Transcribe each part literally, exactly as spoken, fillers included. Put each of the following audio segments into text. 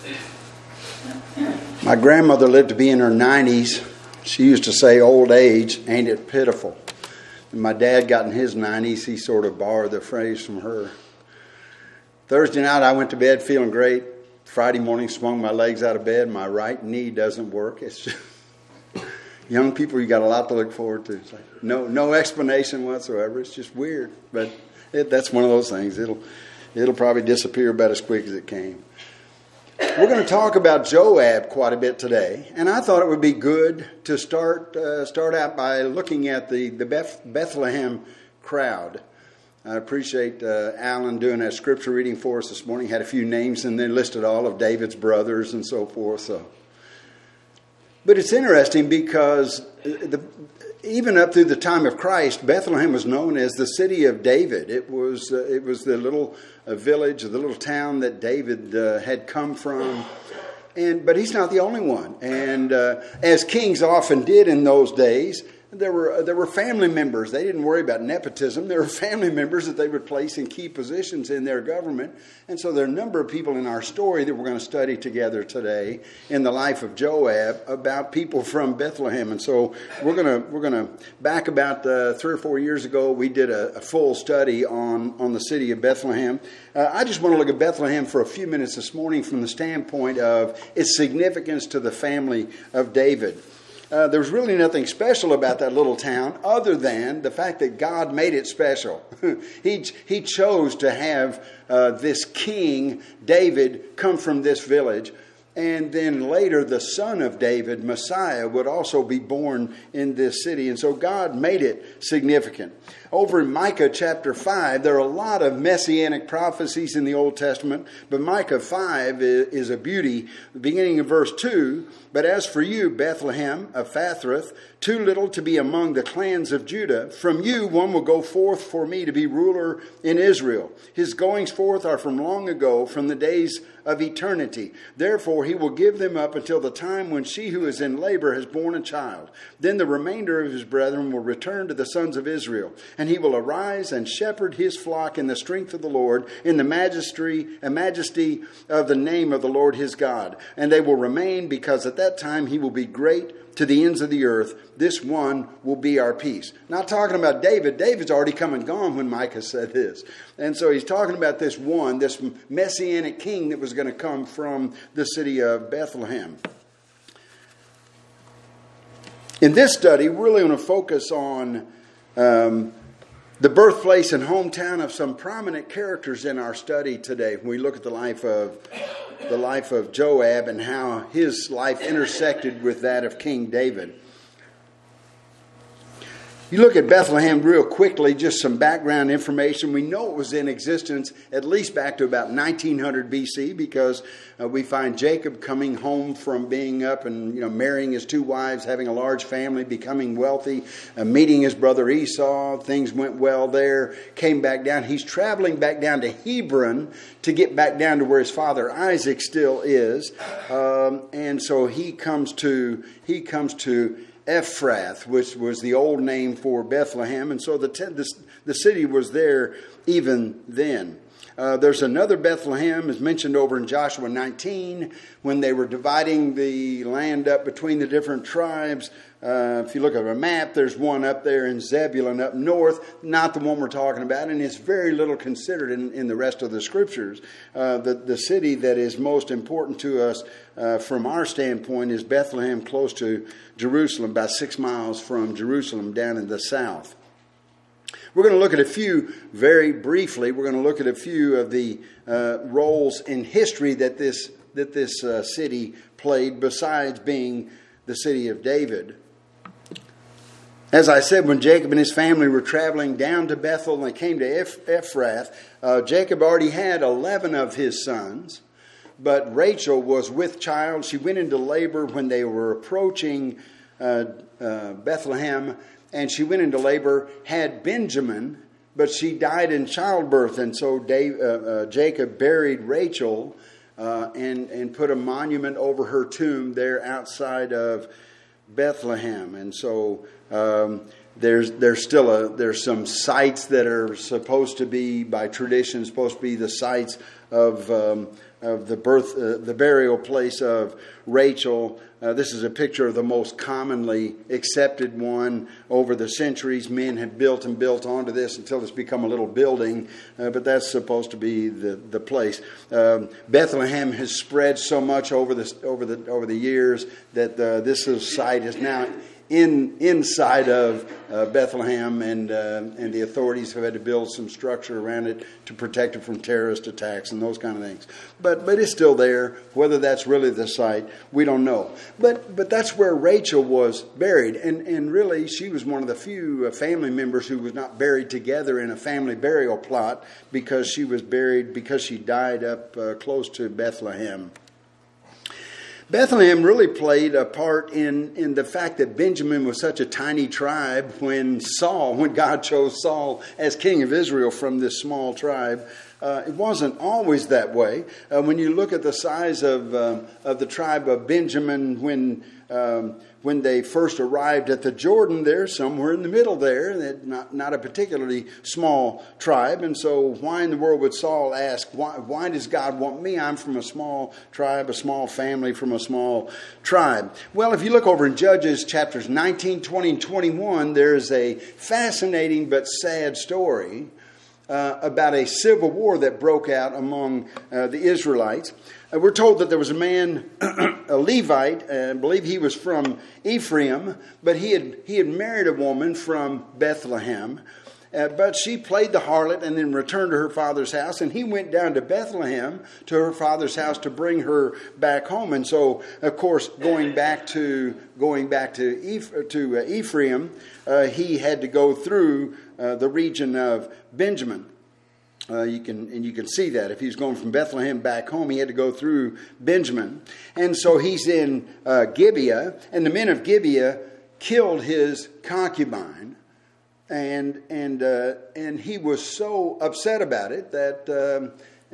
My grandmother lived to be in her nineties. She used to say, old age, ain't it pitiful? When my dad got in his nineties, he sort of borrowed the phrase from her. Thursday night, I went to bed feeling great. Friday morning, swung my legs out of bed. My right knee doesn't work. It's just, young people, you got a lot to look forward to. It's like no, no explanation whatsoever. It's just weird, but it, that's one of those things. It'll, it'll probably disappear about as quick as it came. We're going to talk about Joab quite a bit today, and I thought it would be good to start uh, start out by looking at the the Beth, Bethlehem crowd. I appreciate uh, Alan doing that scripture reading for us this morning. He had a few names and they listed all of David's brothers and so forth. So, but it's interesting because the, even up through the time of Christ, Bethlehem was known as the city of David. It was uh, it was the little uh, village, the little town that David uh, had come from. And but he's not the only one. And uh, as kings often did in those days, There were there were family members. They didn't worry about nepotism. There were family members that they would place in key positions in their government. And so there are a number of people in our story that we're going to study together today in the life of Joab about people from Bethlehem. And so we're going to we're going to back about uh, three or four years ago, we did a, a full study on on the city of Bethlehem. Uh, I just want to look at Bethlehem for a few minutes this morning from the standpoint of its significance to the family of David. Uh, there was really nothing special about that little town other than the fact that God made it special. he, he chose to have uh, this king, David, come from this village. And then later, the son of David, Messiah, would also be born in this city. And so God made it significant. Over in Micah chapter five, there are a lot of messianic prophecies in the Old Testament. But Micah five is a beauty, beginning in verse two. But as for you, Bethlehem, Ephrathah, too little to be among the clans of Judah, from you one will go forth for me to be ruler in Israel. His goings forth are from long ago, from the days of eternity. Therefore he will give them up until the time when she who is in labor has borne a child. Then the remainder of his brethren will return to the sons of Israel. And he will arise and shepherd his flock in the strength of the Lord, in the majesty, majesty of the name of the Lord his God. And they will remain, because at that time he will be great to the ends of the earth. This one will be our peace. Not talking about David. David's already come and gone when Micah said this. And so he's talking about this one, this messianic king that was going to come from the city of Bethlehem. In this study, we're really going to focus on um, the birthplace and hometown of some prominent characters in our study today. When we look at the life of the life of Joab and how his life intersected with that of King David. You look at Bethlehem real quickly, just some background information. We know it was in existence at least back to about nineteen hundred B C because uh, we find Jacob coming home from being up and you know marrying his two wives, having a large family, becoming wealthy, uh, meeting his brother Esau. Things went well there, came back down. He's traveling back down to Hebron to get back down to where his father Isaac still is. Um, and so he comes to he comes to Ephrath, which was the old name for Bethlehem. And so the, te- the, the city was there even then. Uh, there's another Bethlehem, is mentioned over in Joshua nineteen, when they were dividing the land up between the different tribes. Uh, if you look at a map, there's one up there in Zebulun up north, not the one we're talking about, and it's very little considered in, in the rest of the scriptures. Uh, the, the city that is most important to us uh, from our standpoint is Bethlehem, close to Jerusalem, about six miles from Jerusalem down in the south. We're going to look at a few, very briefly, we're going to look at a few of the uh, roles in history that this that this uh, city played, besides being the city of David. As I said, when Jacob and his family were traveling down to Bethel and they came to Ephrath, uh, Jacob already had eleven of his sons, but Rachel was with child. She went into labor when they were approaching uh, uh, Bethlehem. And she went into labor, had Benjamin, but she died in childbirth. And so Dave, uh, uh, Jacob buried Rachel uh, and, and put a monument over her tomb there outside of Bethlehem. And so um, there's there's still a there's some sites that are supposed to be, by tradition, supposed to be the sites of um, of the birth, uh, the burial place of Rachel. Uh, this is a picture of the most commonly accepted one over the centuries. Men have built and built onto this until it's become a little building, uh, but that's supposed to be the the place. Um, Bethlehem has spread so much over this over the over the years that uh, this is, site is now in inside of uh, Bethlehem, and uh, and the authorities have had to build some structure around it to protect it from terrorist attacks and those kind of things. But but it's still there. Whether that's really the site, we don't know. But but that's where Rachel was buried, and and really she was one of the few uh, family members who was not buried together in a family burial plot, because she was buried because she died up uh, close to Bethlehem. Bethlehem really played a part in, in the fact that Benjamin was such a tiny tribe when Saul, when God chose Saul as king of Israel from this small tribe. Uh, it wasn't always that way. Uh, when you look at the size of uh, of the tribe of Benjamin when um, when they first arrived at the Jordan, they're somewhere in the middle there. They're not not a particularly small tribe, and so why in the world would Saul ask, why, why does God want me? I'm from a small tribe, a small family from a small tribe. Well, if you look over in Judges chapters nineteen, twenty, and twenty-one, there's a fascinating but sad story Uh, about a civil war that broke out among uh, the Israelites. Uh, we're told that there was a man, a Levite, and I believe he was from Ephraim, but he had he had married a woman from Bethlehem. Uh, but she played the harlot and then returned to her father's house, and he went down to Bethlehem to her father's house to bring her back home. And so, of course, going back to going back to Eph- to uh, Ephraim, uh, he had to go through uh, the region of Benjamin. Uh, you can and you can see that if he was going from Bethlehem back home, he had to go through Benjamin. And so he's in uh, Gibeah, and the men of Gibeah killed his concubine. And and uh, and he was so upset about it that um,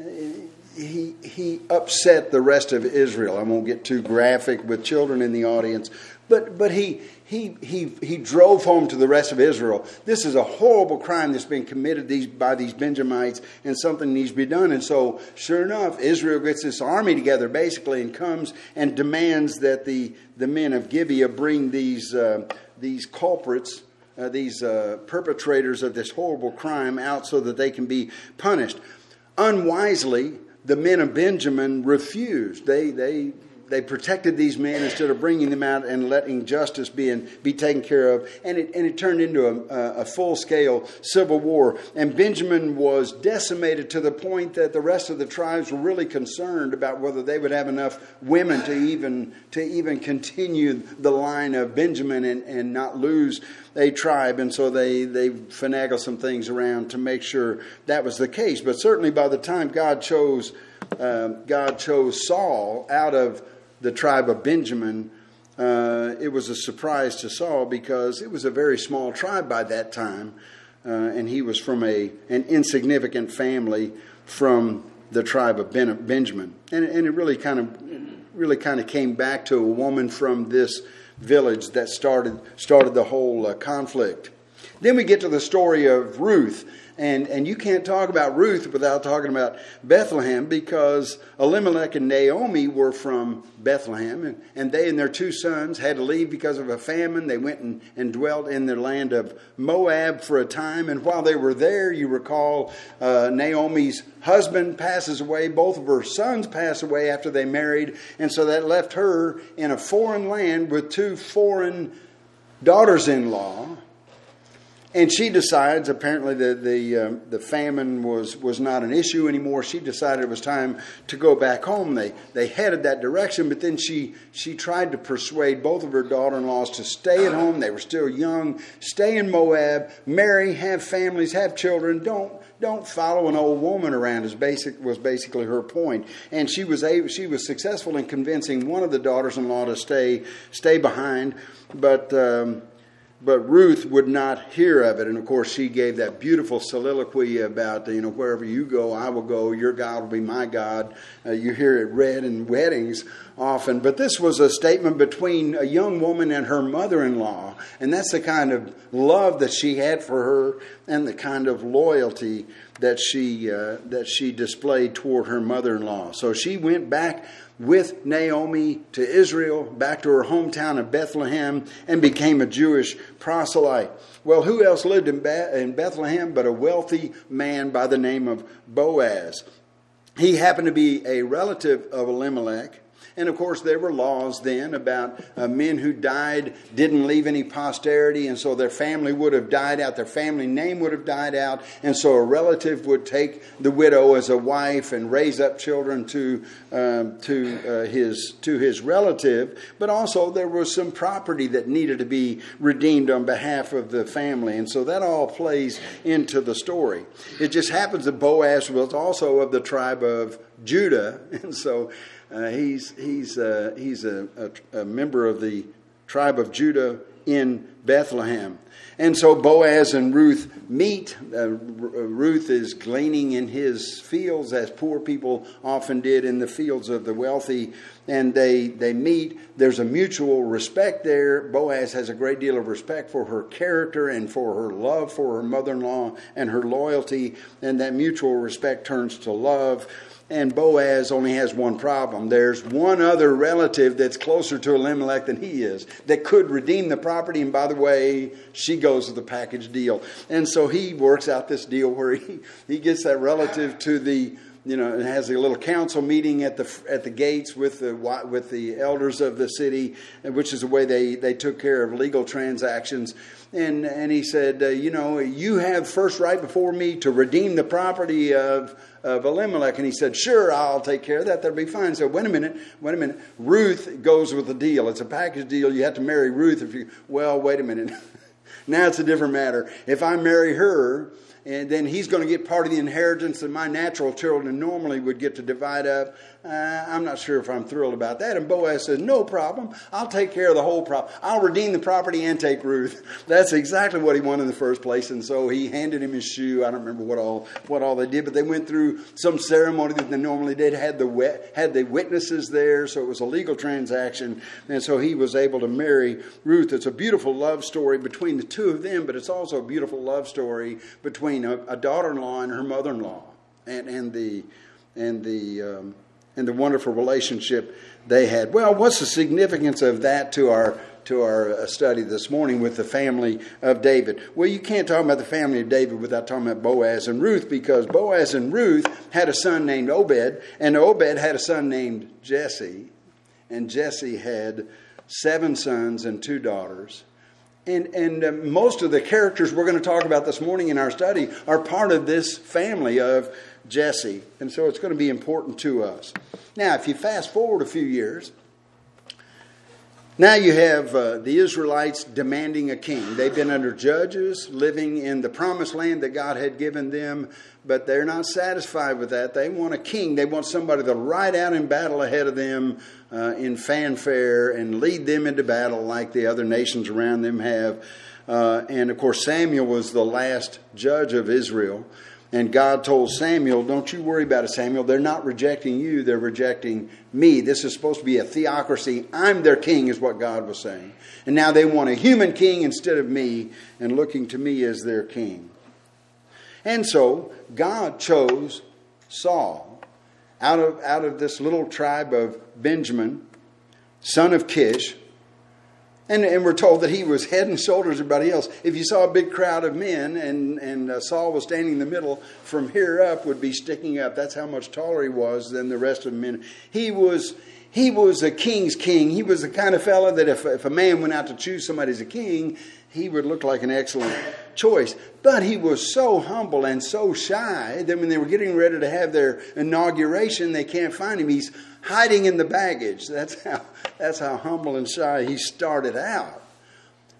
he he upset the rest of Israel. I won't get too graphic with children in the audience, but but he he he he drove home to the rest of Israel. This is a horrible crime that's been committed these by these Benjamites, and something needs to be done. And so, sure enough, Israel gets this army together basically and comes and demands that the the men of Gibeah bring these uh, these culprits. Uh, these uh, perpetrators of this horrible crime out so that they can be punished. Unwisely, the men of Benjamin refused. They they they protected these men instead of bringing them out and letting justice be in, be taken care of. And it and it turned into a, a full-scale civil war. And Benjamin was decimated to the point that the rest of the tribes were really concerned about whether they would have enough women to even to even continue the line of Benjamin and, and not lose a tribe. And so they, they finagled some things around to make sure that was the case. But certainly by the time God chose uh, God chose Saul out of the tribe of Benjamin, uh, it was a surprise to Saul because it was a very small tribe by that time, uh, and he was from a an insignificant family from the tribe of ben, Benjamin, and, and it really kind of really kind of came back to a woman from this village that started started the whole uh, conflict. Then we get to the story of Ruth. And and you can't talk about Ruth without talking about Bethlehem, because Elimelech and Naomi were from Bethlehem, and, and they and their two sons had to leave because of a famine. They went and, and dwelt in the land of Moab for a time. And while they were there, you recall uh, Naomi's husband passes away. Both of her sons pass away after they married. And so that left her in a foreign land with two foreign daughters-in-law. And she decides, apparently the the, um, the famine was, was not an issue anymore. She decided it was time to go back home. They they headed that direction, but then she she tried to persuade both of her daughter-in-laws to stay at home. They were still young. Stay in Moab, marry, have families, have children. Don't don't follow an old woman around. Is basic was basically her point. And she was able, she was successful in convincing one of the daughters-in-law to stay stay behind, but. Um, But Ruth would not hear of it. And of course, she gave that beautiful soliloquy about, you know, wherever you go, I will go. Your God will be my God. Uh, you hear it read in weddings often. But this was a statement between a young woman and her mother-in-law. And that's the kind of love that she had for her and the kind of loyalty that she uh, that she displayed toward her mother-in-law. So she went back with Naomi to Israel, back to her hometown of Bethlehem, and became a Jewish proselyte. Well, who else lived in, Be- in Bethlehem but a wealthy man by the name of Boaz? He happened to be a relative of Elimelech. And of course, there were laws then about uh, men who died didn't leave any posterity, and so their family would have died out, their family name would have died out, and so a relative would take the widow as a wife and raise up children to um, to uh, his to his relative. But also there was some property that needed to be redeemed on behalf of the family, and so that all plays into the story. It just happens that Boaz was also of the tribe of Judah, and so Uh, he's he's uh, he's a, a, a member of the tribe of Judah in Bethlehem. And so Boaz and Ruth meet. Uh, Ruth is gleaning in his fields, as poor people often did in the fields of the wealthy. And they, they meet. There's a mutual respect there. Boaz has a great deal of respect for her character and for her love for her mother-in-law and her loyalty. And that mutual respect turns to love. And Boaz only has one problem. There's one other relative that's closer to Elimelech than he is that could redeem the property. And by the way, she goes with the package deal. And so he works out this deal where he, he gets that relative to the, you know, and has a little council meeting at the at the gates with the with the elders of the city, which is the way they, they took care of legal transactions. And and he said, uh, you know, you have first right before me to redeem the property of of Elimelech. And he said, sure, I'll take care of that. That'll be fine. So wait a minute, wait a minute. Ruth goes with the deal. It's a package deal. You have to marry Ruth if you, well, wait a minute. Now it's a different matter. If I marry her, and then he's going to get part of the inheritance that my natural children normally would get to divide up. Uh, I'm not sure if I'm thrilled about that. And Boaz says, no problem. I'll take care of the whole problem. I'll redeem the property and take Ruth. That's exactly what he wanted in the first place. And so he handed him his shoe. I don't remember what all what all they did, but they went through some ceremony that they normally did. Had the had the witnesses there, so it was a legal transaction. And so he was able to marry Ruth. It's a beautiful love story between the two of them, but it's also a beautiful love story between a, a daughter-in-law and her mother-in-law, and and the and the um, and the wonderful relationship they had. Well, what's the significance of that to our to our study this morning with the family of David? Well, you can't talk about the family of David without talking about Boaz and Ruth, because Boaz and Ruth had a son named Obed, and Obed had a son named Jesse, and Jesse had seven sons and two daughters. And and uh, most of the characters we're going to talk about this morning in our study are part of this family of Jesse. And so it's going to be important to us. Now, if you fast forward a few years, now you have uh, the Israelites demanding a king. They've been under judges, living in the promised land that God had given them, but they're not satisfied with that. They want a king. They want somebody to ride out in battle ahead of them uh, in fanfare and lead them into battle like the other nations around them have. Uh, and of course, Samuel was the last judge of Israel. And God told Samuel, don't you worry about it, Samuel. They're not rejecting you. They're rejecting me. This is supposed to be a theocracy. I'm their king, is what God was saying. And now they want a human king instead of me, and looking to me as their king. And so God chose Saul out of, out of this little tribe of Benjamin, son of Kish. And, and we're told that he was head and shoulders everybody else. If you saw a big crowd of men and, and uh, Saul was standing in the middle, from here up would be sticking up. That's how much taller he was than the rest of the men. He was he was a king's king. He was the kind of fella that if, if a man went out to choose somebody as a king, he would look like an excellent choice. But he was so humble and so shy that when they were getting ready to have their inauguration, they can't find him. He's hiding in the baggage. That's how that's how humble and shy he started out.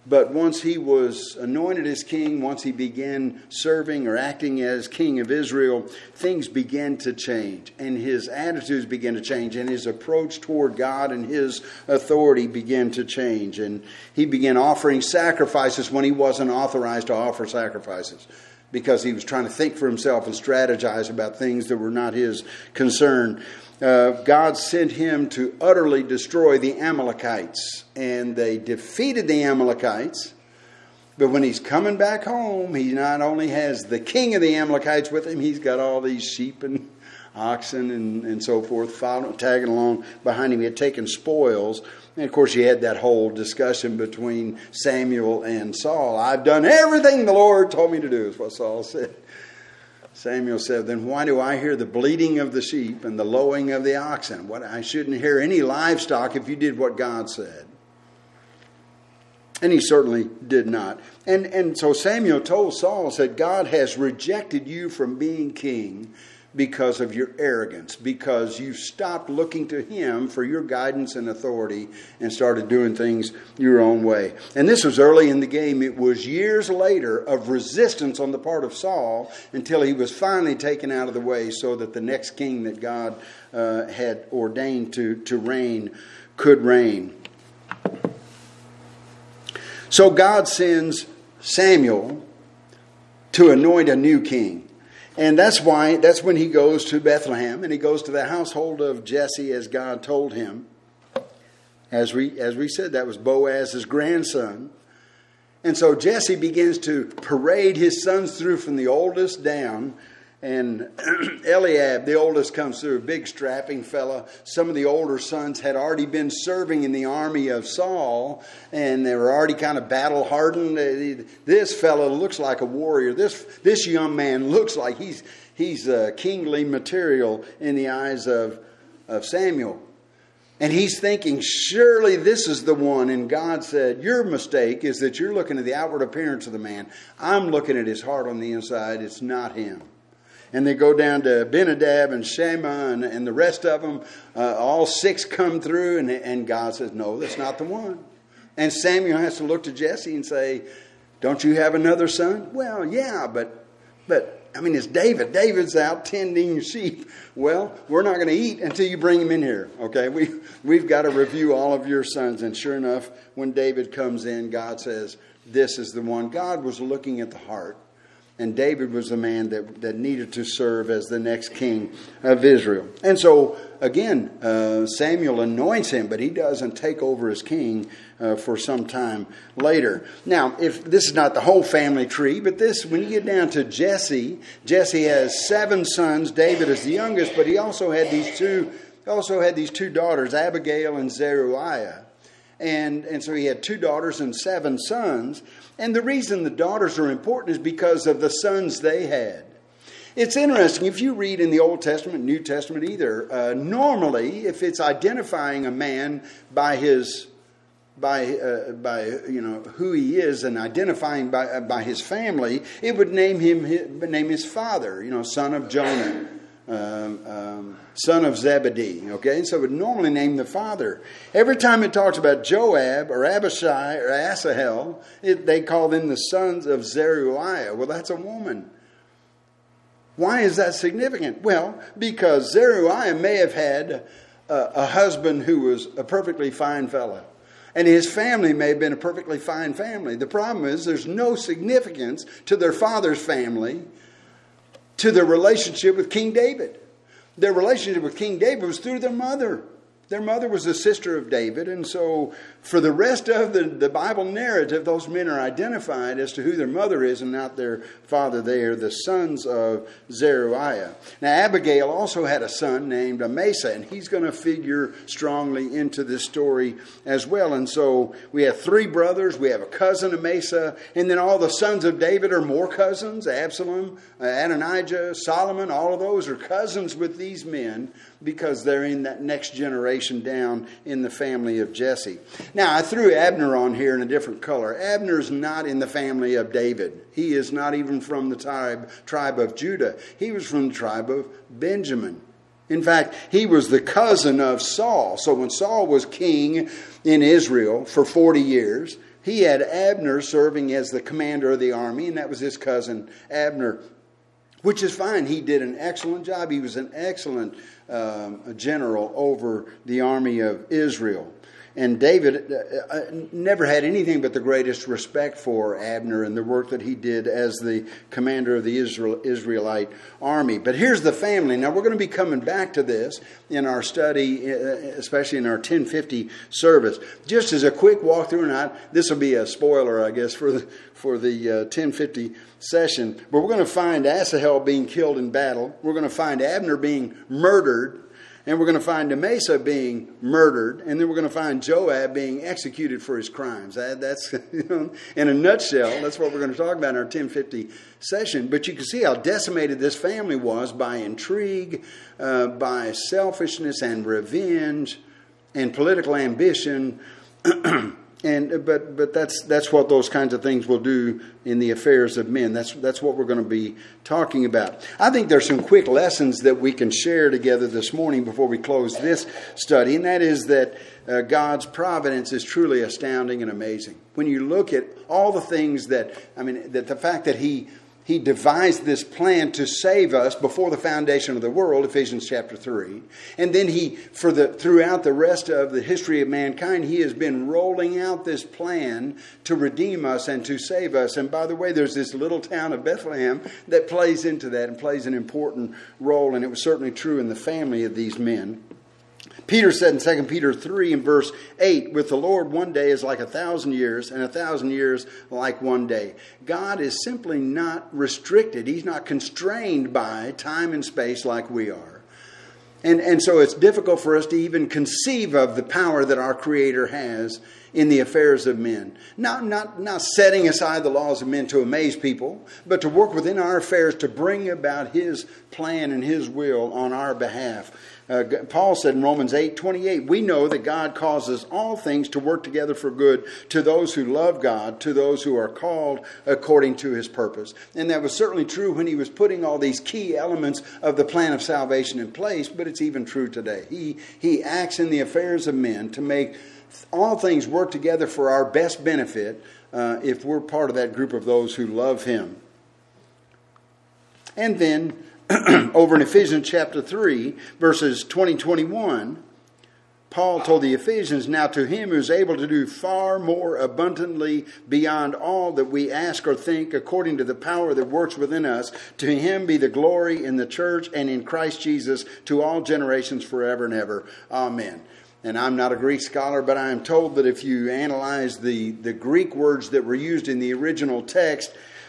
But once he was anointed as king, once he began serving or acting as king of Israel, things began to change. And his attitudes began to change. And his approach toward God and his authority began to change. And he began offering sacrifices when he wasn't authorized to offer sacrifices, because he was trying to think for himself and strategize about things that were not his concern. Uh, God sent him to utterly destroy the Amalekites, and they defeated the Amalekites. But when he's coming back home, he not only has the king of the Amalekites with him, he's got all these sheep and oxen and, and so forth following, tagging along behind him. He had taken spoils. And of course, you had that whole discussion between Samuel and Saul. I've done everything the Lord told me to do, is what Saul said. Samuel said, then why do I hear the bleating of the sheep and the lowing of the oxen? What, I shouldn't hear any livestock if you did what God said. And he certainly did not. And, and so Samuel told Saul, said, God has rejected you from being king because of your arrogance, because you stopped looking to him for your guidance and authority and started doing things your own way. And this was early in the game. It was years later of resistance on the part of Saul until he was finally taken out of the way so that the next king that God uh, had ordained to, to reign could reign. So God sends Samuel to anoint a new king. And that's why, that's when he goes to Bethlehem and he goes to the household of Jesse as God told him. As we, as we said, that was Boaz's grandson. And so Jesse begins to parade his sons through from the oldest down. And Eliab, the oldest, comes through, a big strapping fella. Some of the older sons had already been serving in the army of Saul, and they were already kind of battle hardened. This fellow looks like a warrior. This this young man looks like he's he's uh, kingly material in the eyes of of Samuel. And he's thinking, surely this is the one. And God said, your mistake is that you're looking at the outward appearance of the man. I'm looking at his heart on the inside. It's not him. And they go down to Abinadab and Shammah and, and the rest of them. Uh, all six come through, and, and God says, no, that's not the one. And Samuel has to look to Jesse and say, don't you have another son? Well, yeah, but, but I mean, it's David. David's out tending sheep. Well, we're not going to eat until you bring him in here, okay? We, we've got to review all of your sons. And sure enough, when David comes in, God says, this is the one. God was looking at the heart. And David was the man that, that needed to serve as the next king of Israel. And so, again, uh, Samuel anoints him, but he doesn't take over as king uh, for some time later. Now, if this is not the whole family tree, but this, when you get down to Jesse, Jesse has seven sons. David is the youngest, but he also had these two, also had these two daughters, Abigail and Zeruiah. And, and so he had two daughters and seven sons. And the reason the daughters are important is because of the sons they had. It's interesting, if you read in the Old Testament, New Testament either, uh, normally if it's identifying a man by his, by, uh, by you know, who he is and identifying by, uh, by his family, it would name him, his, name his father, you know, son of Jonah. Um, um, son of Zebedee, okay? So it would normally name the father. Every time it talks about Joab or Abishai or Asahel, it, they call them the sons of Zeruiah. Well, that's a woman. Why is that significant? Well, because Zeruiah may have had a, a husband who was a perfectly fine fellow. And his family may have been a perfectly fine family. The problem is there's no significance to their father's family to their relationship with King David. Their relationship with King David was through their mother. Their mother was the sister of David. And so for the rest of the, the Bible narrative, those men are identified as to who their mother is and not their father. They are the sons of Zeruiah. Now, Abigail also had a son named Amasa, and he's going to figure strongly into this story as well. And so we have three brothers. We have a cousin, Amasa, and then all the sons of David are more cousins. Absalom, uh, Adonijah, Solomon, all of those are cousins with these men because they're in that next generation down in the family of Jesse. Now, I threw Abner on here in a different color. Abner's not in the family of David. He is not even from the tribe, tribe of Judah. He was from the tribe of Benjamin. In fact, he was the cousin of Saul. So when Saul was king in Israel for forty years, He had Abner serving as the commander of the army, and that was his cousin Abner, which is fine. He did an excellent job. He was an excellent um, general over the army of Israel. And David uh, never had anything but the greatest respect for Abner and the work that he did as the commander of the Israel, Israelite army. But here's the family. Now, we're going to be coming back to this in our study, especially in our ten fifty service. Just as a quick walkthrough, and I, this will be a spoiler, I guess, for the, for the uh, ten fifty session. But we're going to find Asahel being killed in battle. We're going to find Abner being murdered. And we're going to find Amasa being murdered, and then we're going to find Joab being executed for his crimes. That, that's, you know, in a nutshell, that's what we're going to talk about in our ten fifty session. But you can see how decimated this family was by intrigue, uh, by selfishness and revenge, and political ambition. And but but that's that's what those kinds of things will do in the affairs of men. That's that's what we're going to be talking about. I think there's some quick lessons that we can share together this morning before we close this study, and that is that uh, God's providence is truly astounding and amazing. When you look at all the things that I mean, that the fact that He He devised this plan to save us before the foundation of the world, Ephesians chapter three. And then he, for the throughout the rest of the history of mankind, he has been rolling out this plan to redeem us and to save us. And by the way, there's this little town of Bethlehem that plays into that and plays an important role. And it was certainly true in the family of these men. Peter said in Second Peter three and verse eight, with the Lord one day is like a thousand years, and a thousand years like one day. God is simply not restricted. He's not constrained by time and space like we are. And, and so it's difficult for us to even conceive of the power that our Creator has in the affairs of men. Not, not, not setting aside the laws of men to amaze people, but to work within our affairs to bring about His plan and His will on our behalf. Uh, Paul said in Romans eight twenty-eight, we know that God causes all things to work together for good to those who love God, to those who are called according to His purpose. And that was certainly true when He was putting all these key elements of the plan of salvation in place, but it's even true today. He, he acts in the affairs of men to make all things work together for our best benefit uh, if we're part of that group of those who love Him. And then over in Ephesians chapter three, verses twenty to twenty-one, Paul told the Ephesians, now to Him who is able to do far more abundantly beyond all that we ask or think, according to the power that works within us, to Him be the glory in the church and in Christ Jesus to all generations forever and ever. Amen. And I'm not a Greek scholar, but I am told that if you analyze the, the Greek words that were used in the original text,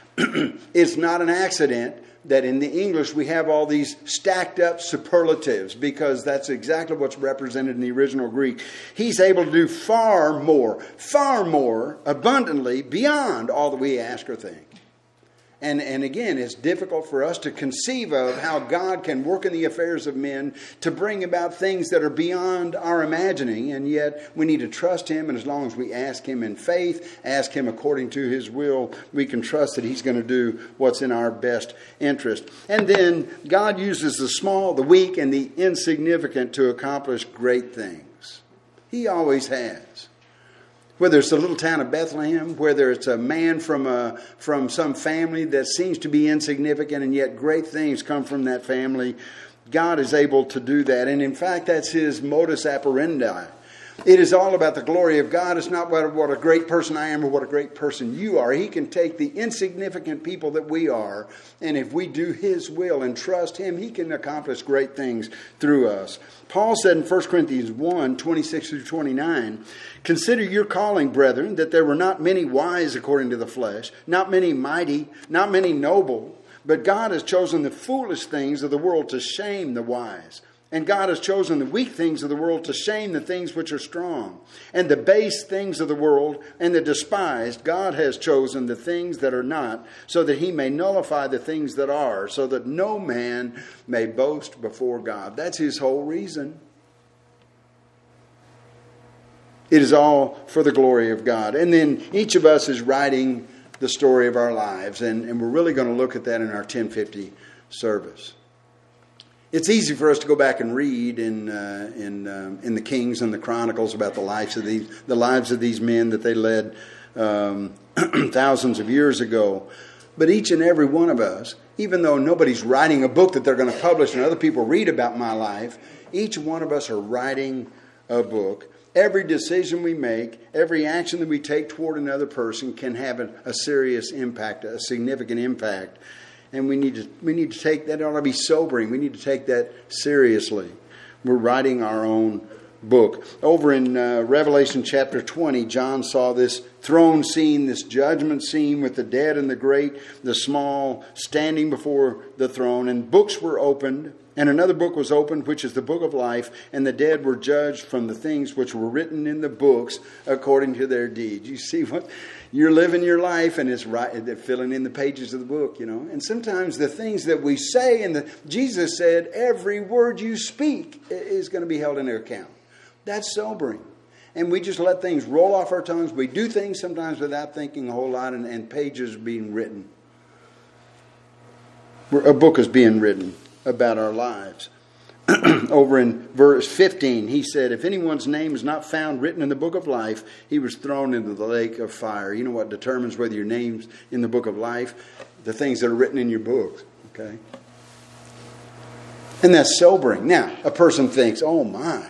it's not an accident that in the English we have all these stacked up superlatives, because that's exactly what's represented in the original Greek. He's able to do far more, far more abundantly beyond all that we ask or think. And, and again, it's difficult for us to conceive of how God can work in the affairs of men to bring about things that are beyond our imagining. And yet we need to trust Him. And as long as we ask Him in faith, ask Him according to His will, we can trust that He's going to do what's in our best interest. And then God uses the small, the weak, and the insignificant to accomplish great things. He always has. Whether it's the little town of Bethlehem, whether it's a man from a, from some family that seems to be insignificant and yet great things come from that family, God is able to do that. And in fact, that's His modus operandi. It is all about the glory of God. It's not what, what a great person I am or what a great person you are. He can take the insignificant people that we are, and if we do His will and trust Him, He can accomplish great things through us. Paul said in First Corinthians one, twenty-six through twenty-nine, consider your calling, brethren, that there were not many wise according to the flesh, not many mighty, not many noble, but God has chosen the foolish things of the world to shame the wise. And God has chosen the weak things of the world to shame the things which are strong. And the base things of the world and the despised, God has chosen the things that are not, so that He may nullify the things that are, so that no man may boast before God. That's His whole reason. It is all for the glory of God. And then each of us is writing the story of our lives. And, and we're really going to look at that in our ten fifty service. It's easy for us to go back and read in uh, in um, in the Kings and the Chronicles about the lives of these the lives of these men that they led um, thousands of years ago. But each and every one of us, even though nobody's writing a book that they're going to publish and other people read about my life, each one of us are writing a book. Every decision we make, every action that we take toward another person can have a, a serious impact, a significant impact. And we need to we need to take that, it ought to be sobering. We need to take that seriously. We're writing our own book. Over in uh, Revelation chapter twenty, John saw this throne scene, this judgment scene with the dead and the great, the small, standing before the throne. And books were opened. And another book was opened, which is the book of life. And the dead were judged from the things which were written in the books according to their deeds. You see what? You're living your life and it's right, they're filling in the pages of the book, you know. And sometimes the things that we say, and the, Jesus said, every word you speak is going to be held into account. That's sobering. And we just let things roll off our tongues. We do things sometimes without thinking a whole lot, and, and pages are being written. A book is being written about our lives. Over in verse fifteen, he said, if anyone's name is not found written in the book of life, he was thrown into the lake of fire. You know what determines whether your name's in the book of life? The things that are written in your books. Okay? And that's sobering. Now, a person thinks, oh my,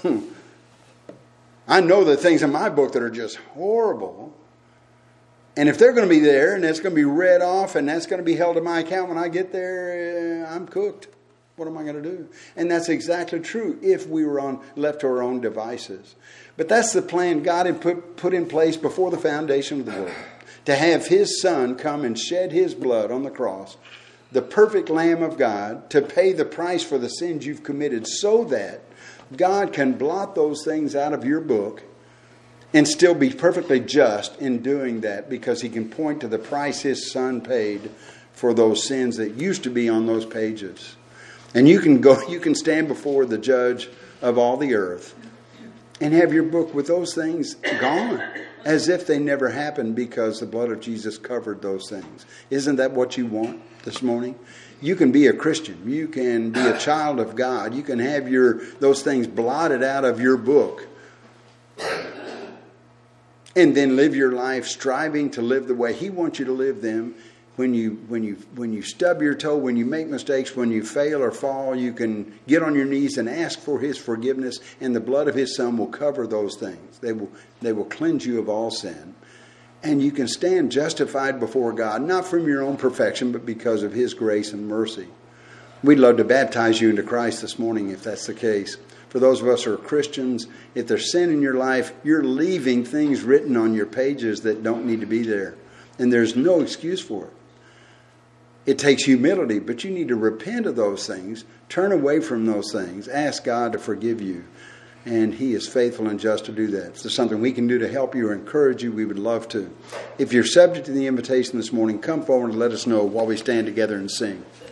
I know the things in my book that are just horrible. And if they're going to be there and that's going to be read off and that's going to be held to my account when I get there, I'm cooked. What am I going to do? And that's exactly true if we were on left to our own devices. But that's the plan God had put, put in place before the foundation of the world. To have His Son come and shed His blood on the cross, the perfect Lamb of God, to pay the price for the sins you've committed so that God can blot those things out of your book and still be perfectly just in doing that, because He can point to the price His Son paid for those sins that used to be on those pages. And you can go, you can stand before the judge of all the earth and have your book with those things gone, as if they never happened, because the blood of Jesus covered those things. Isn't that what you want this morning? You can be a Christian. You can be a child of God. You can have your those things blotted out of your book. And then live your life striving to live the way He wants you to live them. When you when you when you stub your toe, when you make mistakes, when you fail or fall, you can get on your knees and ask for His forgiveness, and the blood of His Son will cover those things. They will they will cleanse you of all sin. And you can stand justified before God, not from your own perfection, but because of His grace and mercy. We'd love to baptize you into Christ this morning if that's the case. For those of us who are Christians, if there's sin in your life, you're leaving things written on your pages that don't need to be there. And there's no excuse for it. It takes humility, but you need to repent of those things, turn away from those things, ask God to forgive you. And He is faithful and just to do that. If there's something we can do to help you or encourage you, we would love to. If you're subject to the invitation this morning, come forward and let us know while we stand together and sing.